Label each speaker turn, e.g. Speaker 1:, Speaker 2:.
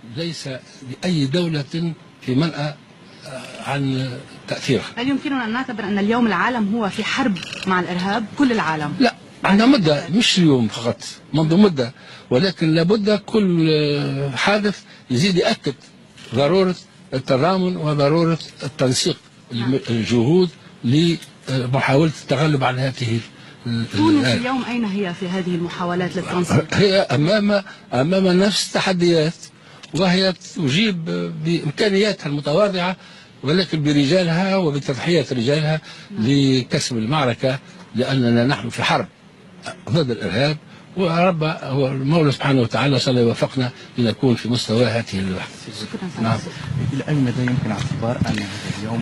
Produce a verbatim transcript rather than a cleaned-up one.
Speaker 1: ليس لأي دولة في منأى عن تأثيرها.
Speaker 2: هل يمكننا أن نعتبر أن اليوم العالم هو في حرب مع الإرهاب؟ كل العالم؟
Speaker 1: لا، عندنا مدة، مش اليوم فقط، منذ مدة، ولكن لابد كل حادث يزيد يأكد ضرورة التضامن وضرورة التنسيق الجهود لمحاولة التغلب على هذه.
Speaker 2: تونس اليوم أين هي في هذه المحاولات للتنسيق؟
Speaker 1: هي أمام أمام نفس التحديات، وهي تجيب بإمكانياتها المتواضعة ولكن برجالها وبتضحية رجالها لكسب المعركة، لأننا نحن في حرب ضد الإرهاب، ورب هو المولى سبحانه وتعالى صلى يوفقنا لنكون في مستوى هذه الوحدة.
Speaker 2: شكرا. نعم.
Speaker 3: إلى أي مدى يمكن اعتبار أن هذا اليوم